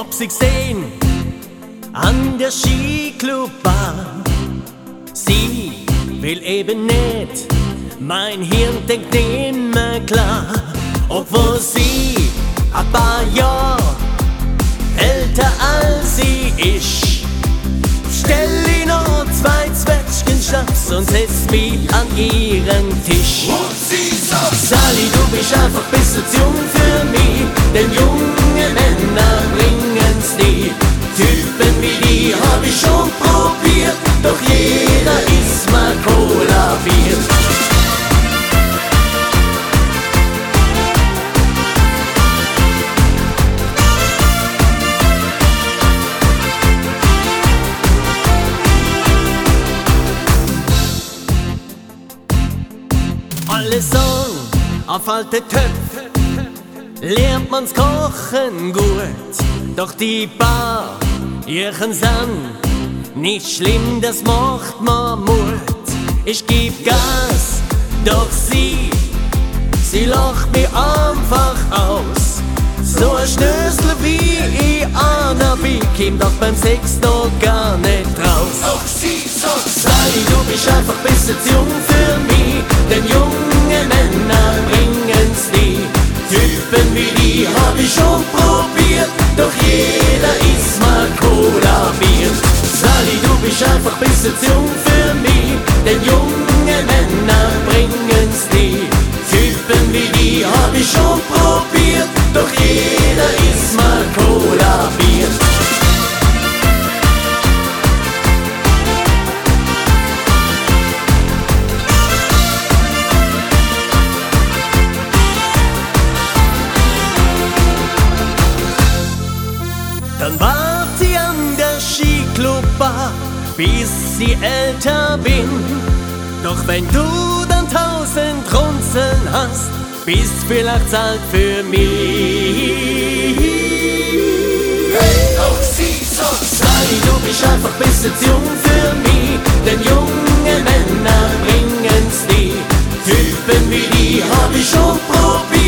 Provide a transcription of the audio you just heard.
Hab sie gesehen an der Skiclubbar. Sie will eben nicht, mein Hirn denkt nimmer klar. Obwohl sie ein paar Jahre älter als sie ist, stell ich noch 2 Zwetschgen Schnaps und setz mich an ihren Tisch. Und sie sagt: Sally, du bist einfach bisschen zu jung für mich, denn junge Männer bringen's nie. Typen wie die hab ich schon probiert, doch jeder ist mal Cola-Bier. Alle sagen, auf alte Töpfe lernt man's Kochen gut. Doch die Bar, ihren Sand, nicht schlimm, das macht mir Mut. Ich geb Gas, doch sie lacht mich einfach aus. So ein Schnösel wie ich einer bin, kommt doch beim Sex noch gar nicht raus. Auch sie sagt: Sally, du bist einfach bisschen zu jung für mich, denn junge Männer bringen's nie. Typen wie die hab ich schon probiert, doch jeder ist mal Cola-Bier. Sally, du bist einfach bisschen zu jung für mich, denn junge Männer bringen's nie. Typen wie die hab ich schon probiert, doch jeder ist mal Cola-Bier. Dann wart sie an der Skiclubbar, bis sie älter bin. Doch wenn du dann 1000 Runzeln hast, bist vielleicht Zeit für mich. Hey, auch sie sagt: Sally, du bist einfach bisschen zu jung für mich, denn junge Männer bringen's nie. Typen wie die hab ich schon probiert,